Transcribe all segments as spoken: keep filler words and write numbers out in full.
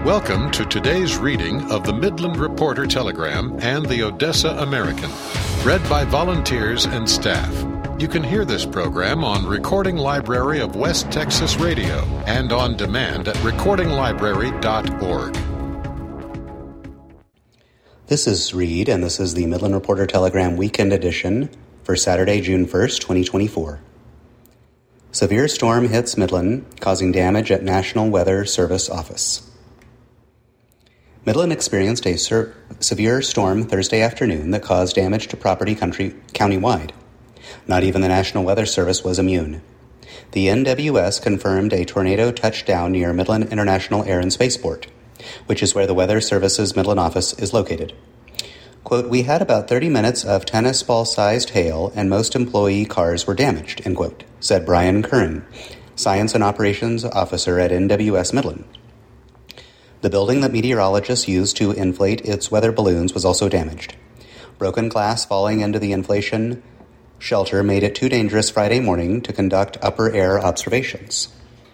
Welcome to today's reading of the Midland Reporter Telegram and the Odessa American, read by volunteers and staff. You can hear this program on Recording Library of West Texas Radio and on demand at recording library dot org. This is Reed, and this is the Midland Reporter Telegram Weekend Edition for Saturday, June first, twenty twenty-four. Severe storm hits Midland, causing damage at National Weather Service office. Midland experienced a ser- severe storm Thursday afternoon that caused damage to property country countywide. Not even the National Weather Service was immune. The N W S confirmed a tornado touched down near Midland International Air and Spaceport, which is where the Weather Service's Midland office is located. Quote, "We had about thirty minutes of tennis ball-sized hail and most employee cars were damaged," end quote, said Brian Curran, Science and Operations Officer at N W S Midland. The building that meteorologists used to inflate its weather balloons was also damaged. Broken glass falling into the inflation shelter made it too dangerous Friday morning to conduct upper air observations.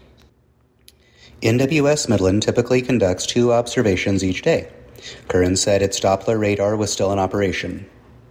N W S Midland typically conducts two observations each day. Curran said its Doppler radar was still in operation.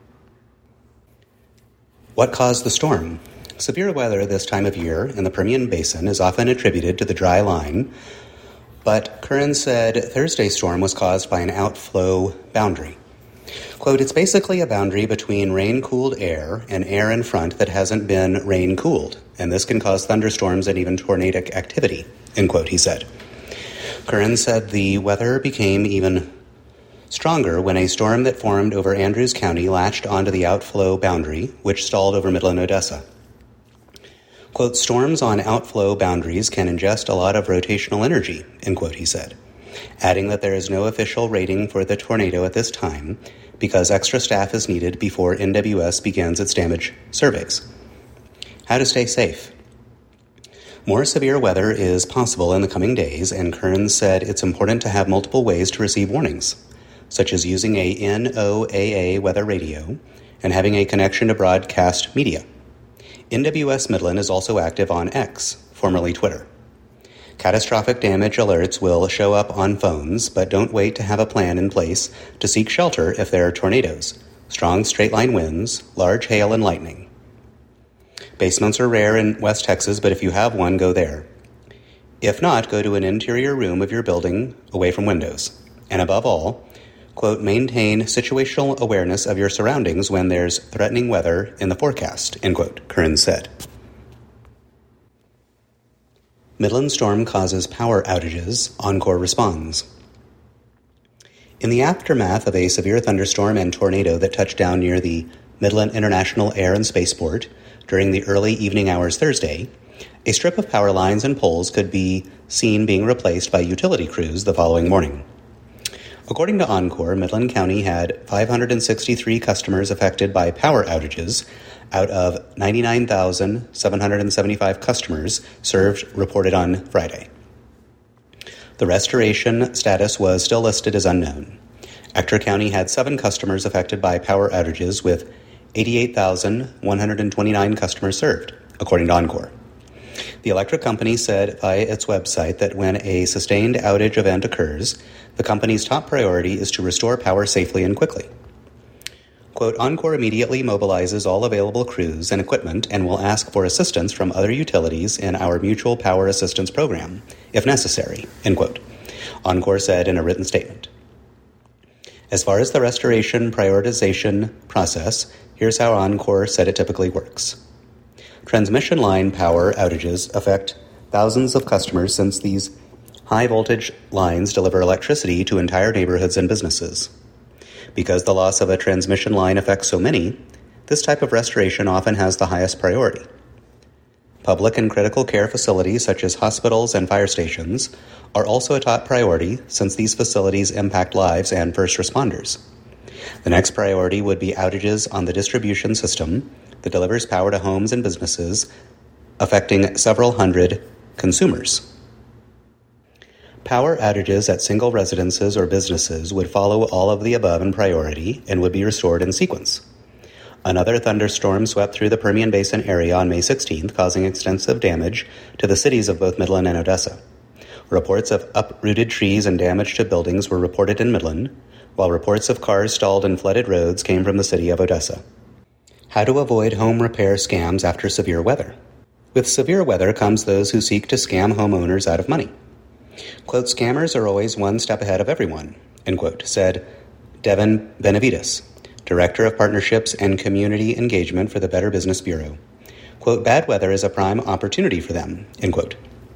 What caused the storm? Severe weather this time of year in the Permian Basin is often attributed to the dry line, but Curran said Thursday's storm was caused by an outflow boundary. Quote, "It's basically a boundary between rain-cooled air and air in front that hasn't been rain-cooled, and this can cause thunderstorms and even tornadic activity," end quote, he said. Curran said the weather became even stronger when a storm that formed over Andrews County latched onto the outflow boundary, which stalled over Midland, Odessa. Quote, "Storms on outflow boundaries can ingest a lot of rotational energy," end quote, he said, adding that there is no official rating for the tornado at this time because extra staff is needed before N W S begins its damage surveys. How to stay safe? More severe weather is possible in the coming days, and Curran said it's important to have multiple ways to receive warnings, such as using a N O A A weather radio and having a connection to broadcast media. N W S Midland is also active on X, formerly Twitter. Catastrophic damage alerts will show up on phones, but don't wait to have a plan in place to seek shelter if there are tornadoes, strong straight-line winds, large hail, and lightning. Basements are rare in West Texas, but if you have one, go there. If not, go to an interior room of your building away from windows. And above all, quote, "maintain situational awareness of your surroundings when there's threatening weather in the forecast," end quote, Curran said. Midland storm causes power outages. Encore responds. In the aftermath of a severe thunderstorm and tornado that touched down near the Midland International Air and Spaceport during the early evening hours Thursday, a strip of power lines and poles could be seen being replaced by utility crews the following morning. According to Encore, Midland County had five hundred sixty-three customers affected by power outages out of ninety-nine thousand seven hundred seventy-five customers served reported on Friday. The restoration status was still listed as unknown. Ector County had seven customers affected by power outages with eighty-eight thousand one hundred twenty-nine customers served, according to Encore. The electric company said via its website that when a sustained outage event occurs, the company's top priority is to restore power safely and quickly. Quote, "Encore immediately mobilizes all available crews and equipment and will ask for assistance from other utilities in our Mutual Power Assistance Program, if necessary," end quote, Encore said in a written statement. As far as the restoration prioritization process, here's how Encore said it typically works. Transmission line power outages affect thousands of customers since these high-voltage lines deliver electricity to entire neighborhoods and businesses. Because the loss of a transmission line affects so many, this type of restoration often has the highest priority. Public and critical care facilities such as hospitals and fire stations are also a top priority since these facilities impact lives and first responders. The next priority would be outages on the distribution system that delivers power to homes and businesses, affecting several hundred consumers. Power outages at single residences or businesses would follow all of the above in priority and would be restored in sequence. Another thunderstorm swept through the Permian Basin area on May sixteenth, causing extensive damage to the cities of both Midland and Odessa. Reports of uprooted trees and damage to buildings were reported in Midland, while reports of cars stalled in flooded roads came from the city of Odessa. How to avoid home repair scams after severe weather. With severe weather comes those who seek to scam homeowners out of money. Quote, scammers are always one step ahead of everyone, end quote, said Devin Benavides, Director of Partnerships and Community Engagement for the Better Business Bureau. Quote, bad weather is a prime opportunity for them, end quote.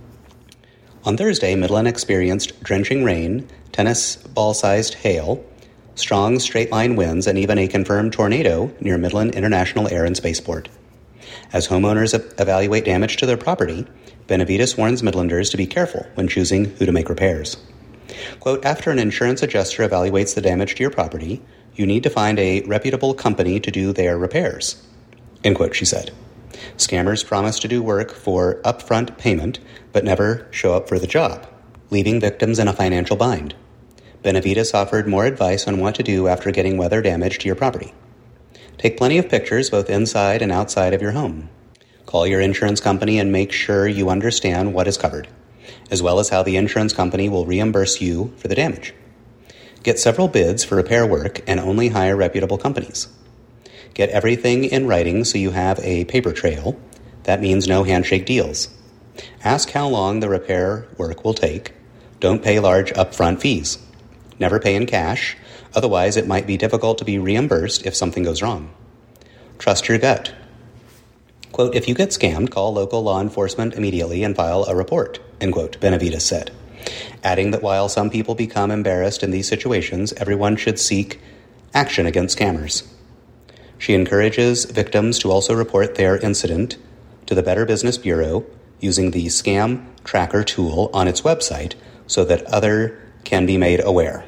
On Thursday, Midland experienced drenching rain, tennis ball-sized hail, strong straight-line winds, and even a confirmed tornado near Midland International Air and Spaceport. As homeowners evaluate damage to their property, Benavides warns Midlanders to be careful when choosing who to make repairs. Quote, after an insurance adjuster evaluates the damage to your property, you need to find a reputable company to do their repairs, end quote, she said. Scammers promise to do work for upfront payment, but never show up for the job, leaving victims in a financial bind. Benavides offered more advice on what to do after getting weather damage to your property. Take plenty of pictures both inside and outside of your home. Call your insurance company and make sure you understand what is covered, as well as how the insurance company will reimburse you for the damage. Get several bids for repair work and only hire reputable companies. Get everything in writing so you have a paper trail. That means no handshake deals. Ask how long the repair work will take. Don't pay large upfront fees. Never pay in cash, otherwise it might be difficult to be reimbursed if something goes wrong. Trust your gut. Quote, if you get scammed, call local law enforcement immediately and file a report, end quote, Benavides said, adding that while some people become embarrassed in these situations, everyone should seek action against scammers. She encourages victims to also report their incident to the Better Business Bureau using the Scam Tracker tool on its website so that others can be made aware.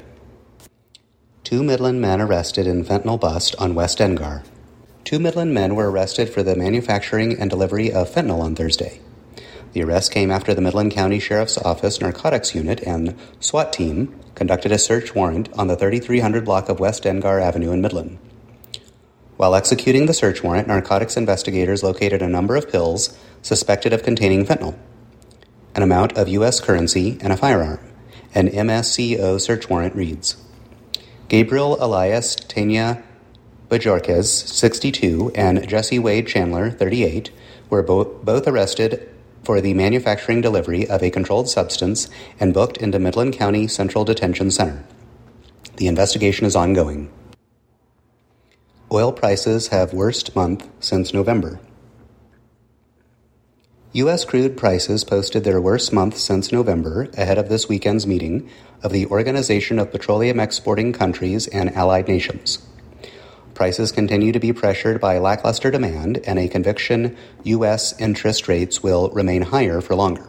Two Midland men arrested in fentanyl bust on West Engar. Two Midland men were arrested for the manufacturing and delivery of fentanyl on Thursday. The arrest came after the Midland County Sheriff's Office Narcotics Unit and SWAT team conducted a search warrant on the thirty-three hundred block of West Engar Avenue in Midland. While executing the search warrant, narcotics investigators located a number of pills suspected of containing fentanyl, an amount of U S currency, and a firearm. An M S C O search warrant reads, Gabriel Elias Tena Bajorquez, sixty-two, and Jesse Wade Chandler, thirty-eight, were bo- both arrested for the manufacturing delivery of a controlled substance and booked into Midland County Central Detention Center. The investigation is ongoing. Oil prices have worst month since November. U S crude prices posted their worst month since November ahead of this weekend's meeting of the Organization of Petroleum Exporting Countries and Allied Nations. Prices continue to be pressured by lackluster demand and a conviction U S interest rates will remain higher for longer.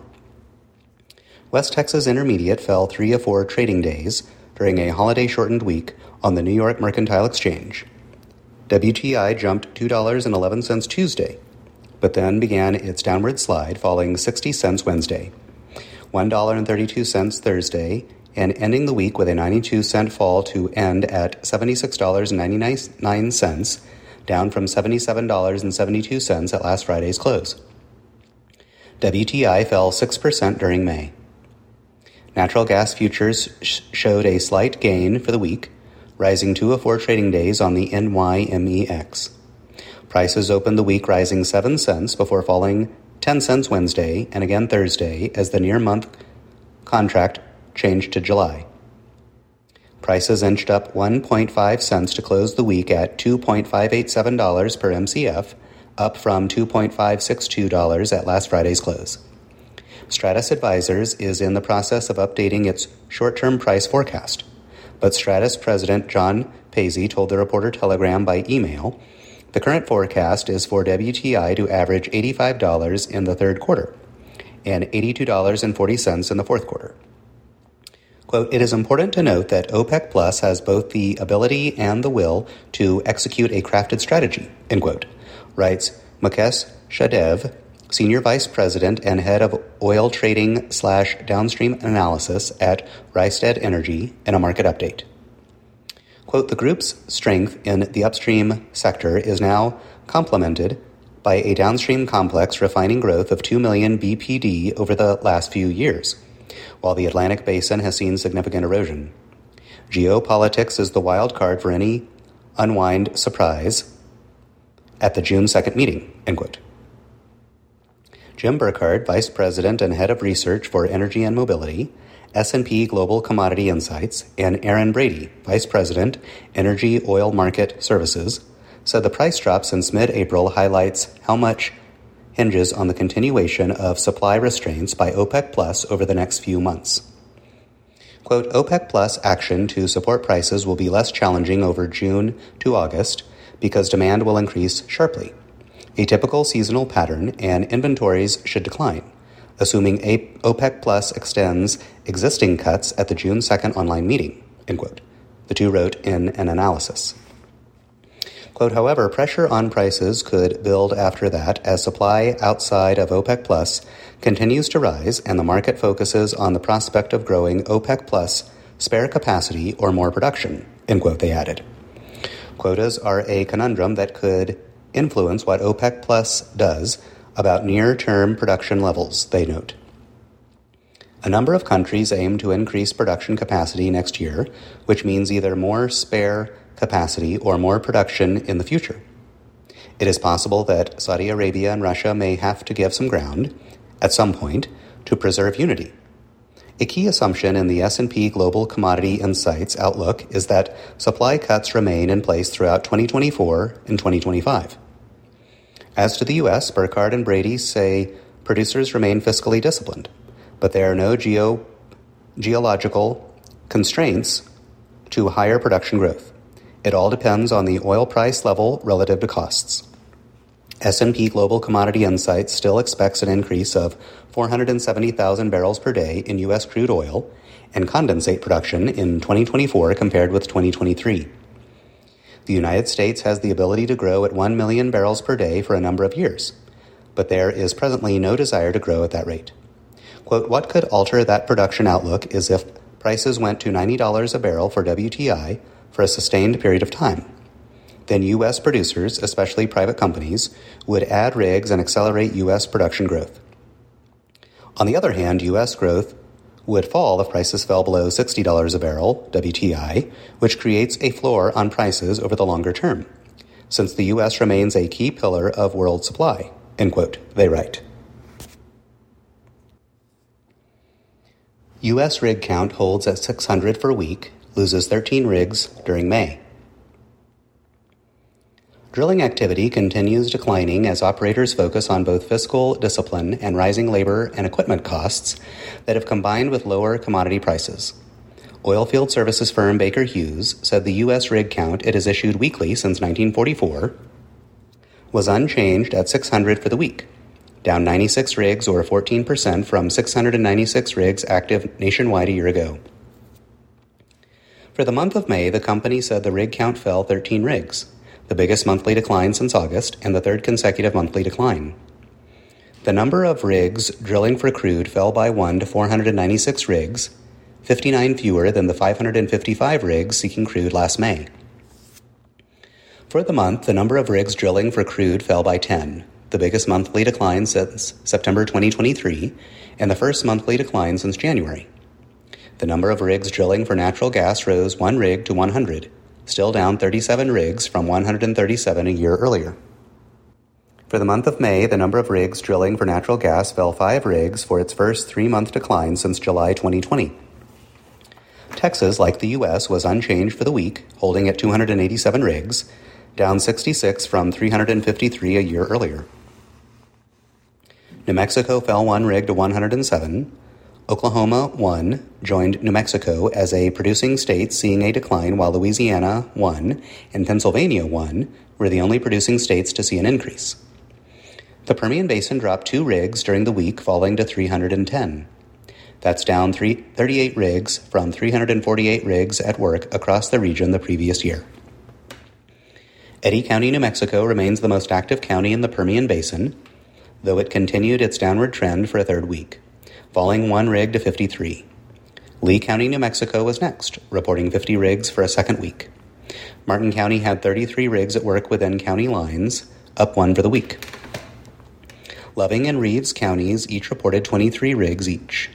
West Texas Intermediate fell three of four trading days during a holiday-shortened week on the New York Mercantile Exchange. W T I jumped two dollars and eleven cents Tuesday, but then began its downward slide, falling sixty cents Wednesday, one dollar and thirty-two cents Thursday, and ending the week with a ninety-two cent fall to end at seventy-six dollars and ninety-nine cents, down from seventy-seven dollars and seventy-two cents at last Friday's close. W T I fell six percent during May. Natural gas futures sh- showed a slight gain for the week, rising two of four trading days on the N Y M E X. Prices opened the week rising seven cents before falling ten cents Wednesday and again Thursday as the near-month contract changed to July. Prices inched up one point five cents to close the week at two point five eight seven dollars per M C F, up from two point five six two dollars at last Friday's close. Stratus Advisors is in the process of updating its short-term price forecast, but Stratus President John Paisley told the Reporter Telegram by email the current forecast is for W T I to average eighty-five dollars in the third quarter and eighty-two dollars and forty cents in the fourth quarter. Quote, it is important to note that OPEC Plus has both the ability and the will to execute a crafted strategy, end quote, writes Mukesh Shahdev, Senior Vice President and Head of Oil Trading slash Downstream Analysis at Rystad Energy in a market update. Quote, the group's strength in the upstream sector is now complemented by a downstream complex refining growth of two million B P D over the last few years. while the Atlantic Basin has seen significant erosion. Geopolitics is the wild card for any unwind surprise at the June second meeting, end quote. Jim Burkhardt, Vice President and Head of Research for Energy and Mobility, S and P Global Commodity Insights, and Aaron Brady, Vice President, Energy Oil Market Services, said the price drop since mid-April highlights how much hinges on the continuation of supply restraints by OPEC Plus over the next few months. Quote, OPEC Plus action to support prices will be less challenging over June to August because demand will increase sharply. A typical seasonal pattern, and inventories should decline, assuming OPEC Plus extends existing cuts at the June second online meeting, end quote. The two wrote in an analysis. Quote, however, pressure on prices could build after that as supply outside of OPEC Plus continues to rise and the market focuses on the prospect of growing OPEC Plus spare capacity or more production, end quote, they added. Quotas are a conundrum that could influence what OPEC Plus does about near-term production levels, they note. A number of countries aim to increase production capacity next year, which means either more spare capacity or more production in the future. It is possible that Saudi Arabia and Russia may have to give some ground, at some point, to preserve unity. A key assumption in the S and P Global Commodity Insights outlook is that supply cuts remain in place throughout twenty twenty-four and twenty twenty-five. As to the U S, Burkhardt and Brady say producers remain fiscally disciplined, but there are no geo- geological constraints to higher production growth. It all depends on the oil price level relative to costs. S and P Global Commodity Insights still expects an increase of four hundred seventy thousand barrels per day in U S crude oil and condensate production in twenty twenty-four compared with twenty twenty-three. The United States has the ability to grow at one million barrels per day for a number of years, but there is presently no desire to grow at that rate. Quote, what could alter that production outlook is if prices went to ninety dollars a barrel for W T I for a sustained period of time. Then U S producers, especially private companies, would add rigs and accelerate U S production growth. On the other hand, U S growth would fall if prices fell below sixty dollars a barrel, W T I, which creates a floor on prices over the longer term, since the U S remains a key pillar of world supply, end quote, they write. U S rig count holds at six hundred for a week, loses thirteen rigs during May. Drilling activity continues declining as operators focus on both fiscal discipline and rising labor and equipment costs that have combined with lower commodity prices. Oilfield services firm Baker Hughes said the U S rig count it has issued weekly since nineteen forty-four was unchanged at six hundred for the week, down ninety-six rigs or fourteen percent from six hundred ninety-six rigs active nationwide a year ago. For the month of May, the company said the rig count fell thirteen rigs, the biggest monthly decline since August and the third consecutive monthly decline. The number of rigs drilling for crude fell by one to four hundred ninety-six rigs, fifty-nine fewer than the five hundred fifty-five rigs seeking crude last May. For the month, the number of rigs drilling for crude fell by ten, the biggest monthly decline since September twenty twenty-three and the first monthly decline since January. The number of rigs drilling for natural gas rose one rig to one hundred, still down thirty-seven rigs from one hundred thirty-seven a year earlier. For the month of May, the number of rigs drilling for natural gas fell five rigs for its first three-month decline since July twenty twenty. Texas, like the U S, was unchanged for the week, holding at two hundred eighty-seven rigs, down sixty-six from three hundred fifty-three a year earlier. New Mexico fell one rig to one hundred seven. Oklahoma, one, joined New Mexico as a producing state seeing a decline, while Louisiana, one, and Pennsylvania, one, were the only producing states to see an increase. The Permian Basin dropped two rigs during the week, falling to three hundred ten. That's down three, thirty-eight rigs from three hundred forty-eight rigs at work across the region the previous year. Eddy County, New Mexico remains the most active county in the Permian Basin, though it continued its downward trend for a third week, falling one rig to fifty-three. Lee County, New Mexico was next, reporting fifty rigs for a second week. Martin County had thirty-three rigs at work within county lines, up one for the week. Loving and Reeves counties each reported twenty-three rigs each.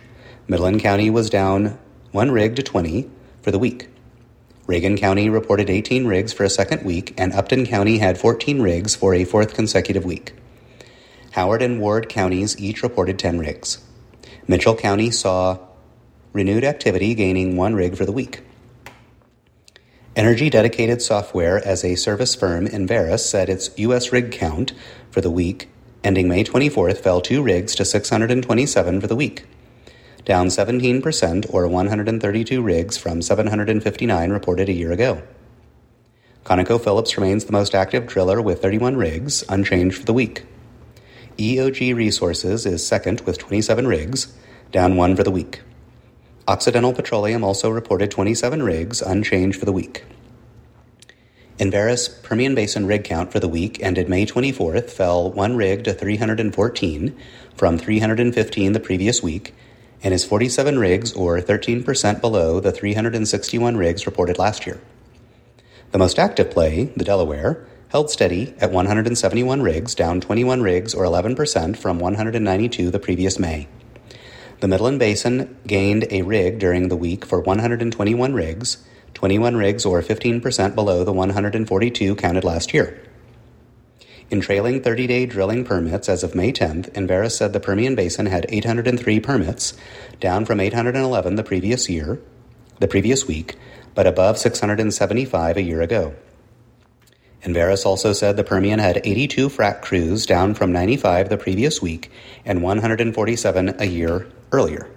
Midland County was down one rig to twenty for the week. Reagan County reported eighteen rigs for a second week, and Upton County had fourteen rigs for a fourth consecutive week. Howard and Ward counties each reported ten rigs. Mitchell County saw renewed activity, gaining one rig for the week. Energy Dedicated Software as a service firm Enverus said its U S rig count for the week ending May twenty-fourth fell two rigs to six hundred twenty-seven for the week, down seventeen percent or one hundred thirty-two rigs from seven hundred fifty-nine reported a year ago. ConocoPhillips remains the most active driller with thirty-one rigs, unchanged for the week. E O G Resources is second with twenty-seven rigs, down one for the week. Occidental Petroleum also reported twenty-seven rigs, unchanged for the week. Enverus Permian Basin rig count for the week ended May twenty-fourth fell one rig to three hundred fourteen from three hundred fifteen the previous week, and is forty-seven rigs or thirteen percent below the three hundred sixty-one rigs reported last year. The most active play, the Delaware, held steady at one hundred seventy-one rigs, down twenty-one rigs or eleven percent from one hundred ninety-two the previous May. The Midland Basin gained a rig during the week for one hundred twenty-one rigs, twenty-one rigs or fifteen percent below the one hundred forty-two counted last year. In trailing thirty-day drilling permits as of May tenth, Enverus said the Permian Basin had eight hundred three permits, down from eight hundred eleven the previous year, the previous week, but above six hundred seventy-five a year ago. Enverus also said the Permian had eighty-two frac crews, down from ninety-five the previous week and one hundred forty-seven a year earlier.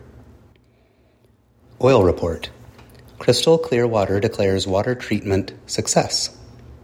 Oil report. Crystal Clearwater declares water treatment success.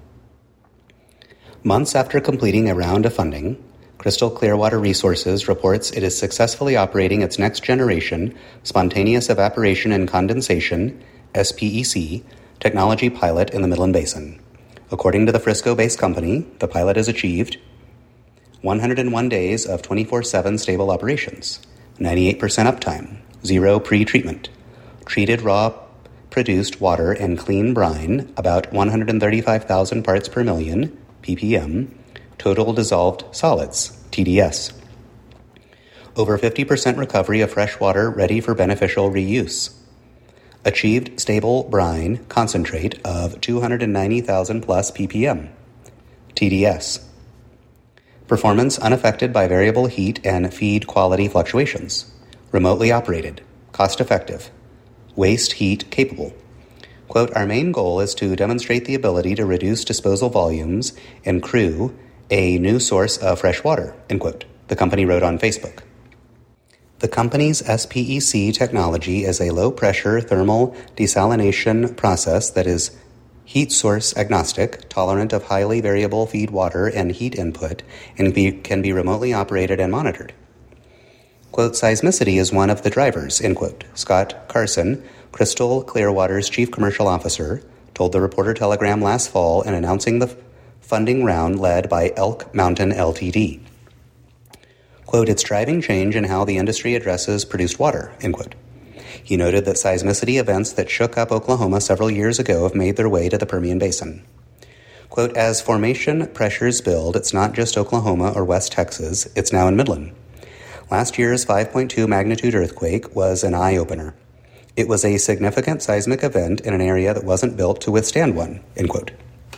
Months after completing a round of funding, Crystal Clearwater Resources reports it is successfully operating its next-generation spontaneous evaporation and condensation S P E C technology pilot in the Midland Basin. According to the Frisco-based company, the pilot has achieved one hundred one days of twenty-four seven stable operations, ninety-eight percent uptime, zero pre-treatment, treated raw produced water and clean brine, about one hundred thirty-five thousand parts per million, P P M, total dissolved solids, T D S. Over fifty percent recovery of fresh water ready for beneficial reuse. Achieved stable brine concentrate of two hundred ninety thousand plus P P M, T D S. Performance unaffected by variable heat and feed quality fluctuations. Remotely operated. Cost-effective. Waste heat capable. Quote, our main goal is to demonstrate the ability to reduce disposal volumes and crew a new source of fresh water, end quote, the company wrote on Facebook. The company's S P E C technology is a low-pressure thermal desalination process that is heat source agnostic, tolerant of highly variable feed water and heat input, and be, can be remotely operated and monitored. Quote, seismicity is one of the drivers, end quote. Scott Carson, Crystal Clearwater's chief commercial officer, told the Reporter Telegram last fall in announcing the funding round led by Elk Mountain Limited. Quote, it's driving change in how the industry addresses produced water, end quote. He noted that seismicity events that shook up Oklahoma several years ago have made their way to the Permian Basin. Quote, as formation pressures build, it's not just Oklahoma or West Texas, it's now in Midland. Last year's five point two magnitude earthquake was an eye-opener. It was a significant seismic event in an area that wasn't built to withstand one, end quote.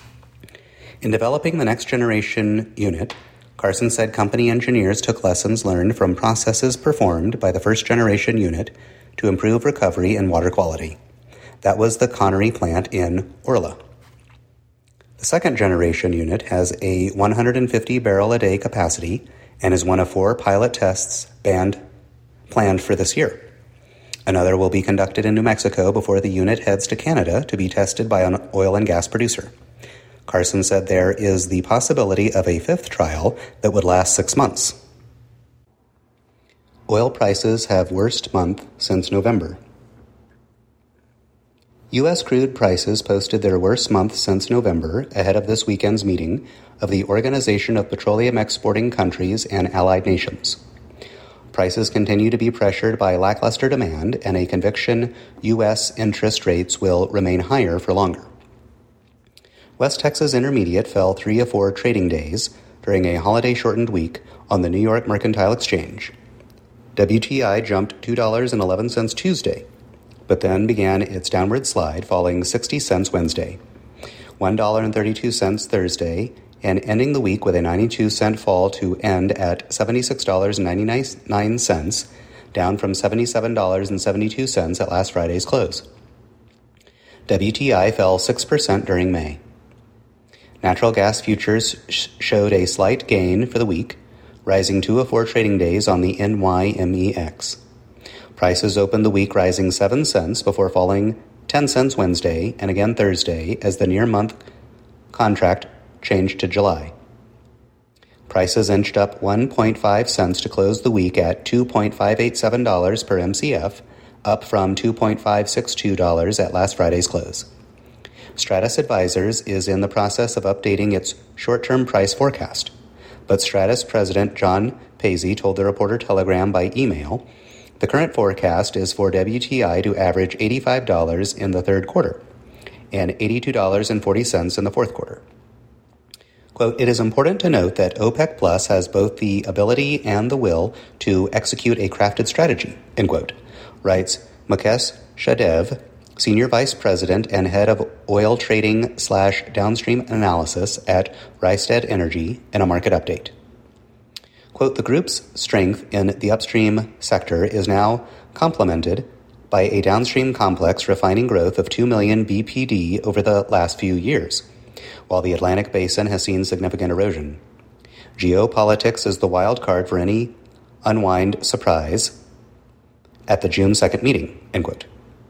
In developing the next generation unit, Carson said company engineers took lessons learned from processes performed by the first generation unit to improve recovery and water quality. That was the Connery plant in Orla. The second generation unit has a one hundred fifty barrel a day capacity and is one of four pilot tests banned, planned for this year. Another will be conducted in New Mexico before the unit heads to Canada to be tested by an oil and gas producer. Carson said there is the possibility of a fifth trial that would last six months. Oil prices have worst month since November. U S crude prices posted their worst month since November ahead of this weekend's meeting of the Organization of Petroleum Exporting Countries and Allied Nations. Prices continue to be pressured by lackluster demand and a conviction U S interest rates will remain higher for longer. West Texas Intermediate fell three of four trading days during a holiday-shortened week on the New York Mercantile Exchange. W T I jumped two dollars and eleven cents Tuesday, but then began its downward slide, falling sixty cents Wednesday, one dollar and thirty-two cents Thursday, and ending the week with a ninety-two cent fall to end at seventy-six dollars and ninety-nine cents, down from seventy-seven dollars and seventy-two cents at last Friday's close. W T I fell six percent during May. Natural gas futures sh- showed a slight gain for the week, rising two of four trading days on the N Y M E X. Prices opened the week rising seven cents before falling ten cents Wednesday and again Thursday as the near-month contract changed to July. Prices inched up one point five cents to close the week at two point five eight seven dollars per M C F, up from two point five six two dollars at last Friday's close. Stratus Advisors is in the process of updating its short-term price forecast, but Stratus President John Paisley told the Reporter Telegram by email the current forecast is for W T I to average eighty-five dollars in the third quarter and eighty-two dollars and forty cents in the fourth quarter. Quote, "It is important to note that OPEC Plus has both the ability and the will to execute a crafted strategy," end quote, writes Mukesh Shahdev, Senior Vice President and Head of Oil Trading slash Downstream Analysis at Rystad Energy in a market update. Quote, "The group's strength in the upstream sector is now complemented by a downstream complex refining growth of two million B P D over the last few years, while the Atlantic Basin has seen significant erosion. Geopolitics is the wild card for any unwind surprise at the June second meeting," end quote.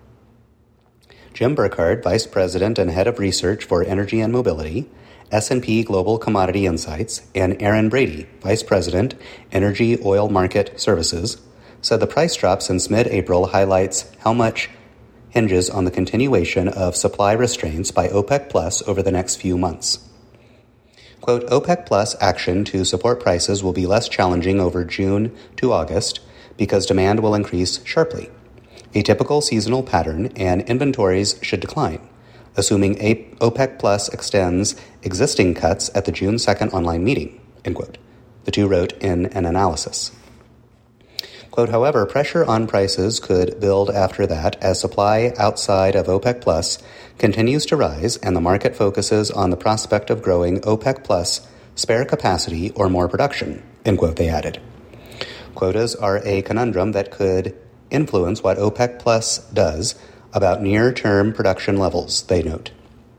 Jim Burkhardt, Vice President and Head of Research for Energy and Mobility, S and P Global Commodity Insights, and Aaron Brady, Vice President, Energy Oil Market Services, said the price drop since mid-April highlights how much hinges on the continuation of supply restraints by OPEC Plus over the next few months. Quote, "OPEC Plus action to support prices will be less challenging over June to August because demand will increase sharply, a typical seasonal pattern, and inventories should decline, assuming OPEC Plus extends existing cuts at the June second online meeting," end quote, the two wrote in an analysis. Quote, "However, pressure on prices could build after that as supply outside of OPEC Plus continues to rise and the market focuses on the prospect of growing OPEC Plus spare capacity or more production," end quote, they added. Quotas are a conundrum that could influence what OPEC Plus does about near-term production levels, they note.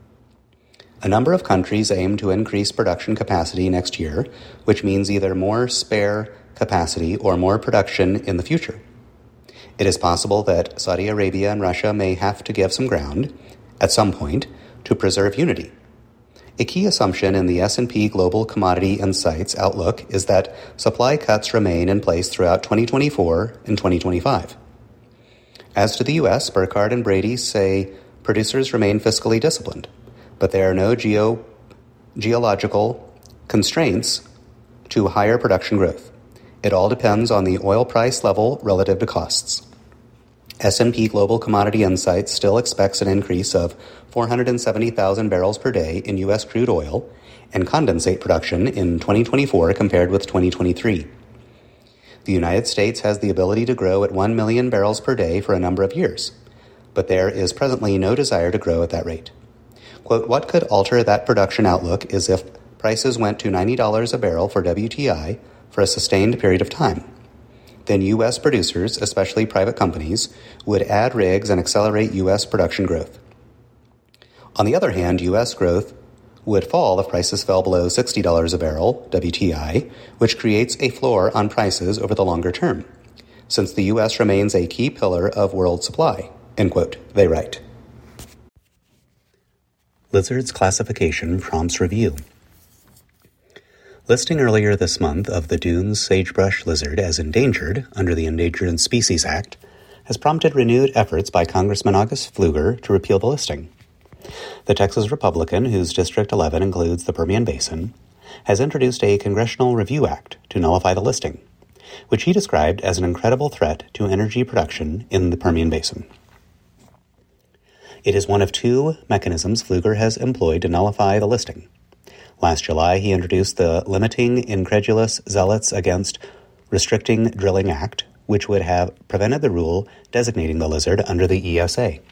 A number of countries aim to increase production capacity next year, which means either more spare capacity or more production in the future. It is possible that Saudi Arabia and Russia may have to give some ground, at some point, to preserve unity. A key assumption in the S and P Global Commodity Insights outlook is that supply cuts remain in place throughout twenty twenty-four and twenty twenty-five. As to the U S, Burkhardt and Brady say producers remain fiscally disciplined, but there are no geo- geological constraints to higher production growth. It all depends on the oil price level relative to costs. S and P Global Commodity Insights still expects an increase of four hundred seventy thousand barrels per day in U S crude oil and condensate production in twenty twenty-four compared with twenty twenty-three. The United States has the ability to grow at one million barrels per day for a number of years, but there is presently no desire to grow at that rate. Quote, "What could alter that production outlook is if prices went to ninety dollars a barrel for W T I for a sustained period of time. Then U S producers, especially private companies, would add rigs and accelerate U S production growth. On the other hand, U S growth would fall if prices fell below sixty dollars a barrel, W T I, which creates a floor on prices over the longer term, since the U S remains a key pillar of world supply," end quote, they write. Lizard's classification prompts review. Listing earlier this month of the Dunes sagebrush lizard as endangered under the Endangered Species Act has prompted renewed efforts by Congressman August Pfluger to repeal the listing. The Texas Republican, whose District eleven includes the Permian Basin, has introduced a Congressional Review Act to nullify the listing, which he described as an incredible threat to energy production in the Permian Basin. It is one of two mechanisms Pfluger has employed to nullify the listing. Last July, he introduced the Limiting Incredulous Zealots Against Restricting Drilling Act, which would have prevented the rule designating the lizard under the E S A.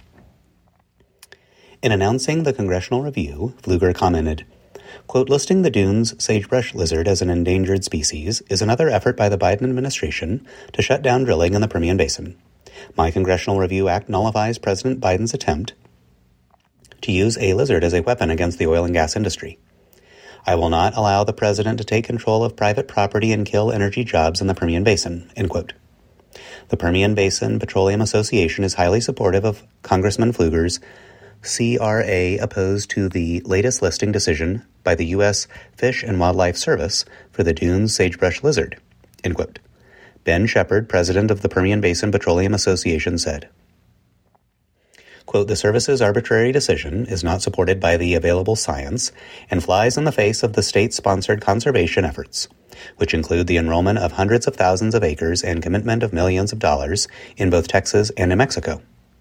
In announcing the congressional review, Pfluger commented, quote, listing the Dunes sagebrush lizard as an endangered species is another effort by the Biden administration to shut down drilling in the Permian Basin. My Congressional Review Act nullifies President Biden's attempt to use a lizard as a weapon against the oil and gas industry. I will not allow the president to take control of private property and kill energy jobs in the Permian Basin, end quote. The Permian Basin Petroleum Association is highly supportive of Congressman Pfluger's C R A opposed to the latest listing decision by the U S Fish and Wildlife Service for the Dunes sagebrush lizard, end quote. Ben Shepard, president of the Permian Basin Petroleum Association, said, quote, the service's arbitrary decision is not supported by the available science and flies in the face of the state-sponsored conservation efforts, which include the enrollment of hundreds of thousands of acres and commitment of millions of dollars in both Texas and New Mexico.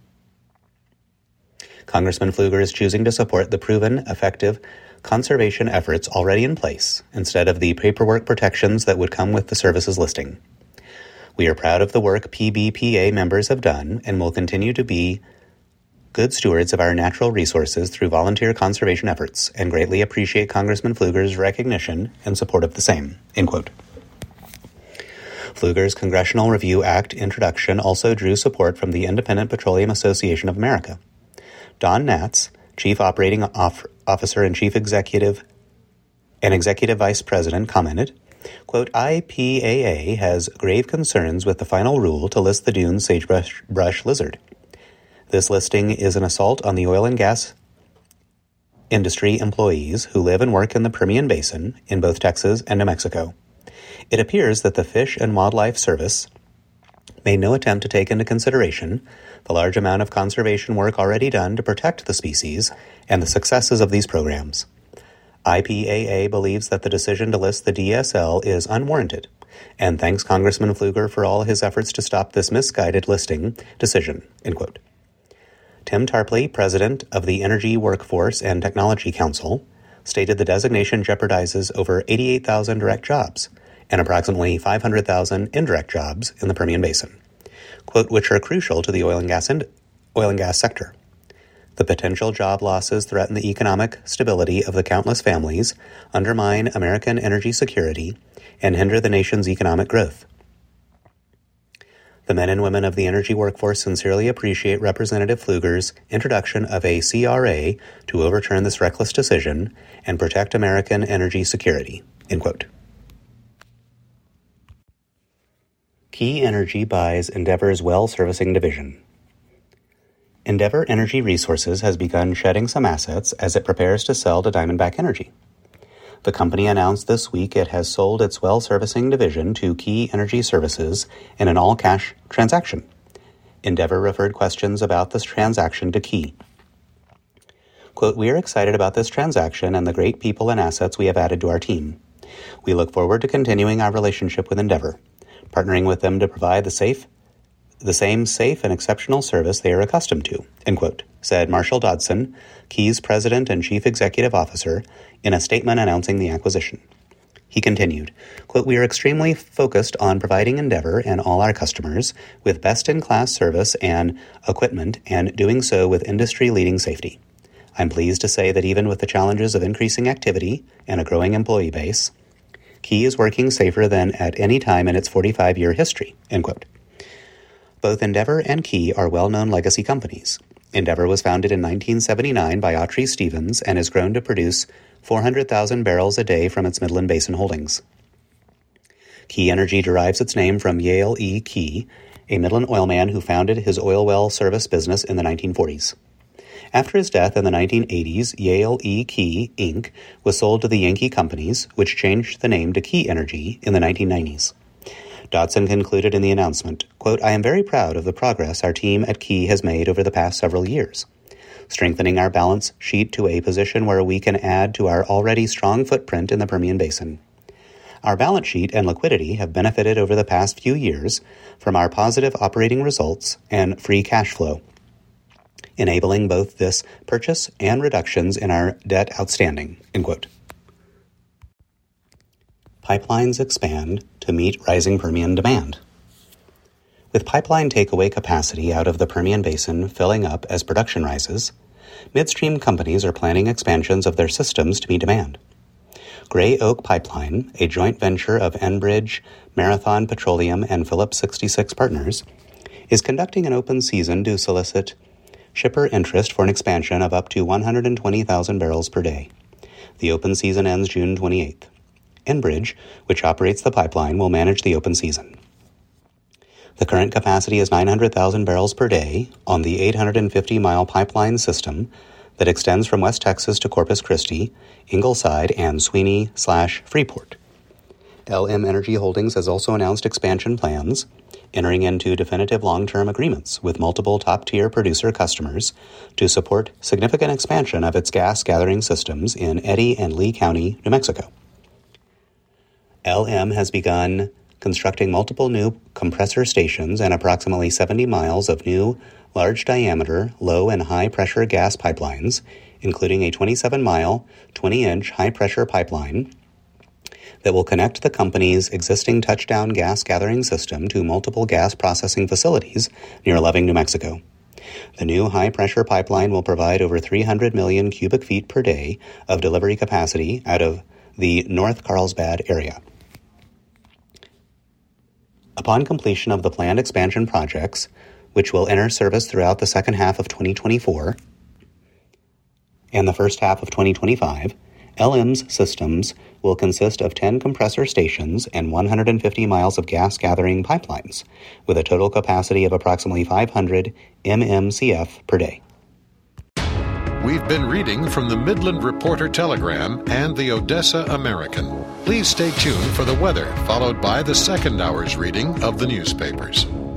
Congressman Pfluger is choosing to support the proven, effective conservation efforts already in place instead of the paperwork protections that would come with the service's listing. We are proud of the work P B P A members have done and will continue to be good stewards of our natural resources through volunteer conservation efforts and greatly appreciate Congressman Pfluger's recognition and support of the same, end quote. Pfluger's Congressional Review Act introduction also drew support from the Independent Petroleum Association of America. Don Knatz, Chief Operating Officer and Chief Executive and Executive Vice President, commented, quote, I P A A has grave concerns with the final rule to list the Dunes sagebrush brush lizard. This listing is an assault on the oil and gas industry employees who live and work in the Permian Basin in both Texas and New Mexico. It appears that the Fish and Wildlife Service made no attempt to take into consideration the large amount of conservation work already done to protect the species and the successes of these programs. I P A A believes that the decision to list the D S L is unwarranted and thanks Congressman Pfluger for all his efforts to stop this misguided listing decision, end quote. Tim Tarpley, president of the Energy Workforce and Technology Council, stated the designation jeopardizes over eighty-eight thousand direct jobs and approximately five hundred thousand indirect jobs in the Permian Basin, quote, which are crucial to the oil and gas ind- oil and gas sector. The potential job losses threaten the economic stability of the countless families, undermine American energy security, and hinder the nation's economic growth. The men and women of the energy workforce sincerely appreciate Representative Pfluger's introduction of a C R A to overturn this reckless decision and protect American energy security, end quote. Key Energy buys Endeavor's well servicing division. Endeavor Energy Resources has begun shedding some assets as it prepares to sell to Diamondback Energy. The company announced this week it has sold its well servicing division to Key Energy Services in an all-cash transaction. Endeavor referred questions about this transaction to Key. Quote, we are excited about this transaction and the great people and assets we have added to our team. We look forward to continuing our relationship with Endeavor, partnering with them to provide the safe the same safe and exceptional service they are accustomed to, end quote, said Marshall Dodson, Key's president and chief executive officer, in a statement announcing the acquisition. He continued, quote, we are extremely focused on providing Endeavor and all our customers with best-in-class service and equipment and doing so with industry-leading safety. I'm pleased to say that even with the challenges of increasing activity and a growing employee base, Key is working safer than at any time in its forty-five-year history, end quote. Both Endeavor and Key are well-known legacy companies. Endeavor was founded in nineteen seventy-nine by Autry Stevens and has grown to produce four hundred thousand barrels a day from its Midland Basin holdings. Key Energy derives its name from Yale E. Key, a Midland oilman who founded his oil well service business in the nineteen forties. After his death in the nineteen eighties, Yale E. Key, Incorporated was sold to the Yankee Companies, which changed the name to Key Energy in the nineteen nineties. Dodson concluded in the announcement, quote, I am very proud of the progress our team at Key has made over the past several years, strengthening our balance sheet to a position where we can add to our already strong footprint in the Permian Basin. Our balance sheet and liquidity have benefited over the past few years from our positive operating results and free cash flow, enabling both this purchase and reductions in our debt outstanding, end quote. Pipelines expand to meet rising Permian demand. With pipeline takeaway capacity out of the Permian Basin filling up as production rises, midstream companies are planning expansions of their systems to meet demand. Gray Oak Pipeline, a joint venture of Enbridge, Marathon Petroleum, and Phillips sixty-six Partners, is conducting an open season to solicit shipper interest for an expansion of up to one hundred twenty thousand barrels per day. The open season ends June twenty-eighth. Enbridge, which operates the pipeline, will manage the open season. The current capacity is nine hundred thousand barrels per day on the eight hundred fifty mile pipeline system that extends from West Texas to Corpus Christi, Ingleside, and Sweeney slash Freeport. L M Energy Holdings has also announced expansion plans, entering into definitive long-term agreements with multiple top-tier producer customers to support significant expansion of its gas gathering systems in Eddy and Lee County, New Mexico. L M has begun constructing multiple new compressor stations and approximately seventy miles of new large-diameter, low- and high-pressure gas pipelines, including a twenty-seven mile, twenty inch high-pressure pipeline that will connect the company's existing touchdown gas gathering system to multiple gas processing facilities near Loving, New Mexico. The new high-pressure pipeline will provide over three hundred million cubic feet per day of delivery capacity out of the North Carlsbad area. Upon completion of the planned expansion projects, which will enter service throughout the second half of twenty twenty-four and the first half of twenty twenty-five, L M's systems will consist of ten compressor stations and one hundred fifty miles of gas gathering pipelines, with a total capacity of approximately five hundred M M C F per day. We've been reading from the Midland Reporter Telegram and the Odessa American. Please stay tuned for the weather, followed by the second hour's reading of the newspapers.